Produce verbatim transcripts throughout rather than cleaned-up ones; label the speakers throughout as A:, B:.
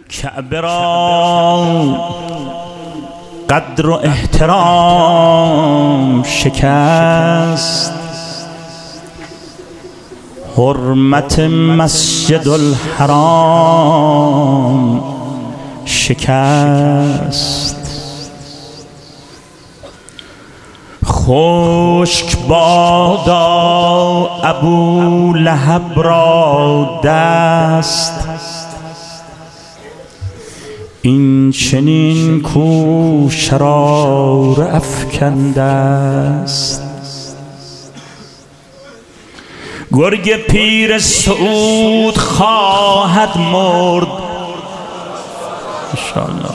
A: کعبه را قدر و احترام شکست، حرمت مسجد الحرام شکست. خشک بادا ابو لهب را دست، این چنین کو شرار افکنده است. گرگ پیر سعود خواهد مرد انشاءالله،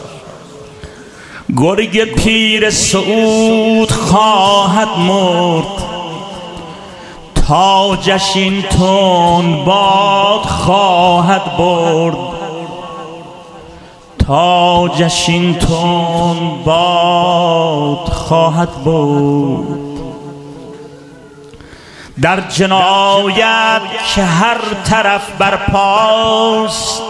A: گرگ پیر سعود خواهد مرد، تاجش این تون باد خواهد برد، تاجش این تون باد خواهد برد. در جنایت که هر طرف برپاست،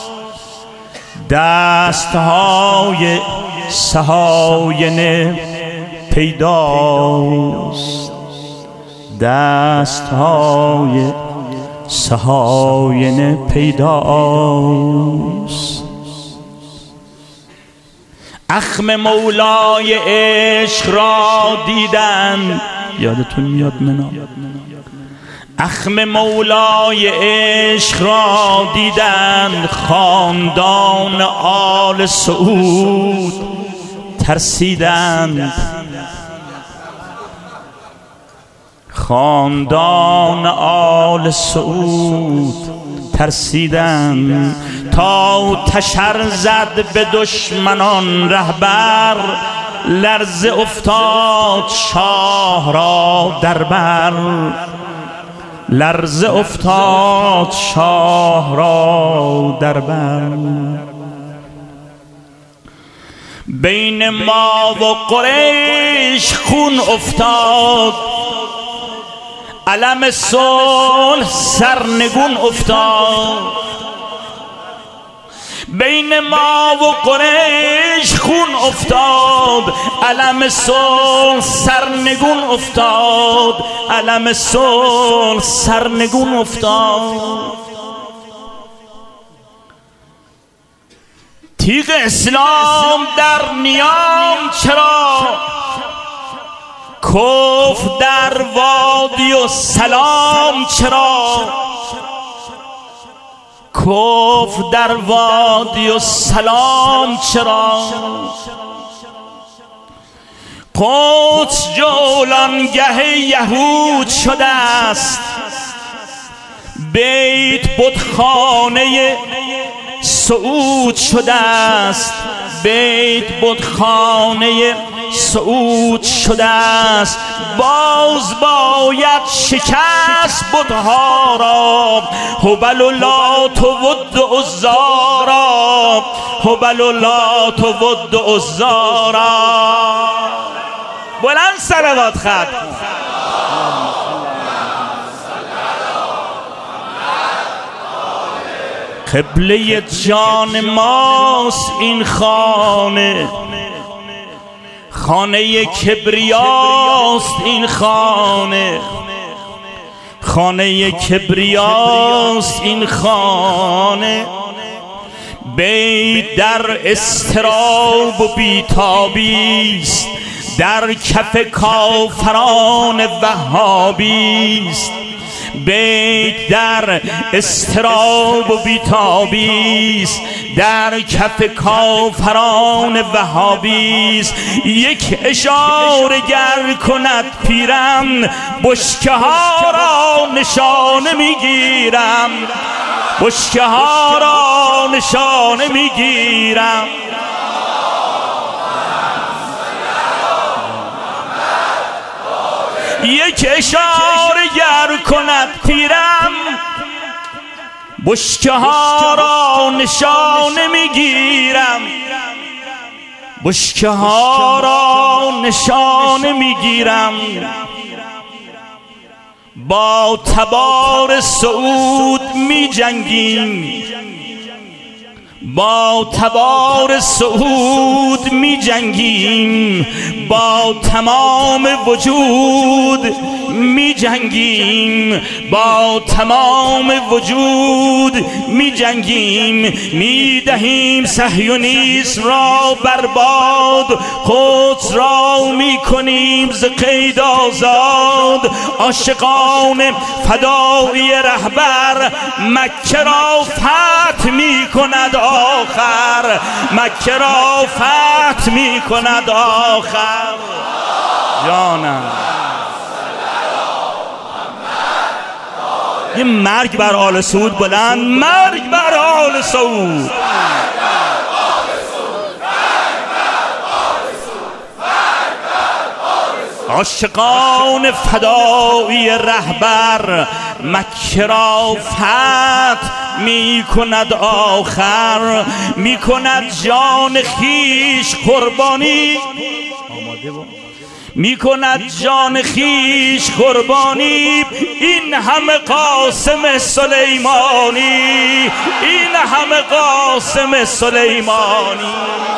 A: دستهای سهاینه پیداست، دستهای سهاینه پیداست. اخم مولای عشق را دیدن، یادتون میاد منا، اخم مولای عشق را دیدند، خاندان آل سعود ترسیدند، خاندان آل سعود ترسیدند. تا تشر زد به دشمنان رهبر، لرزه افتاد شاه را در بر، لرزه افتاد شاه را در بر. بین ما و قریش خون افتاد، علم صلح سرنگون افتاد. بین ما و قریش خون افتاد، علم صلح سرنگون افتاد، علم صلح سرنگون افتاد. تیغ اسلام در نیام چرا، کفر در وادی و سلام چرا، کفر در وادی و سلام چرا. قدس جولانگه یهود شده است، بیت بتخانه سعود شده است، بیت بتخانه سعود شده است. باز باید شکست بتها را، هبل و لات و ود و عزا را، هبل و لات و ود و عزا را. بلند صلوات خط. قبله جان ماست این خانه، خانه کبریاست این خانه، خانه کبریاست این خانه. بیت در اضطراب و بیتابیست، در کف کافران وهابیست. بیت در اضطراب و بیتابیست، در کف کافران وهابیست. یک اشاره گر کند پیرم، بشکه ها را نشانه میگیرم، بشکه ها را نشانه میگیرم. یک اشاره گر کند پیرم، بشکه ها را نشانه میگیرم، بشکه ها را نشانه میگیرم. با تبار سعود می جنگیم، با تبار سعود می جنگیم، با تمام وجود می جنگیم، با تمام وجود می جنگیم. می دهیم صهیونیسم را برباد، قدس را می کنیم ز قید آزاد. عاشقان فدایی رهبر مکه را فتح می کند آخر، مکه را فتح می کند آخر. جانم یه مرگ بر آل سعود بلند، مرگ بر آل سعود. عاشقان فدایی رهبر مکه را فتح می کند آخر، می کند جان خیش قربانی، می کند جان خیش قربانی. این همه قاسم سلیمانی، این همه قاسم سلیمانی.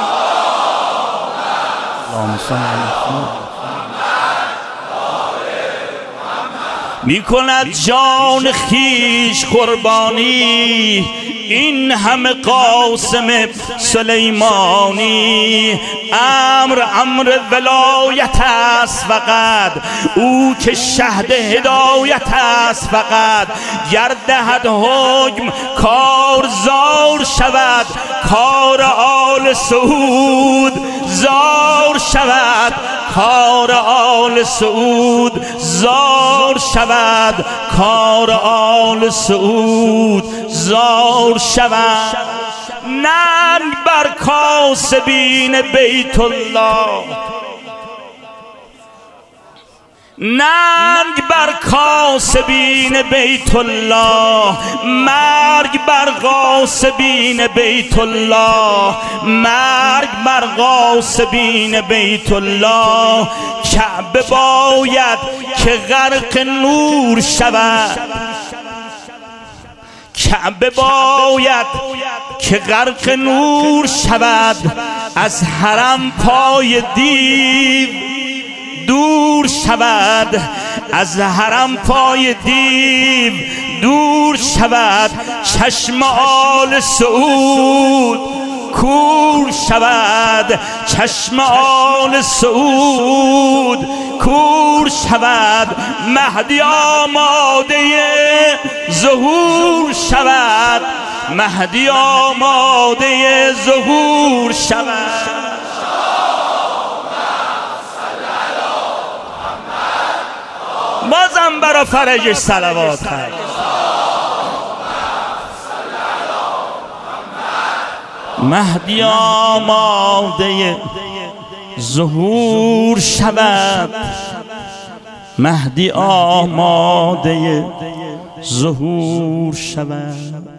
A: می کند جان خیش قربانی، این همه قاسم سلیمانی. امر امر ولایت است فقط، او که شهد هدایت است فقط. گردهد حکم کار زار شود، کار آل سعود زار شود، کار آل سعود زار شود، کار آل سعود زار شود. ننگ بر کاسبین بیت الله، ننگ بر کاسبین بیت الله، مرگ بر غاصبین بیت الله، مرگ بر غاصبین بیت الله. کعبه باید که غرق نور شود، کعبه باید که غرق نور شود. از حرم پای دیو دور شود، از حرم پای دیو دور شود. چشم آل سعود کور شود، چشم آل سعود کور شود. مهدی آماده ظهور شود، مهدی آماده ظهور شود. بازم برا فرجش صلوات خواهد. مهدی آماده ظهور شود، مهدی آماده ظهور شود.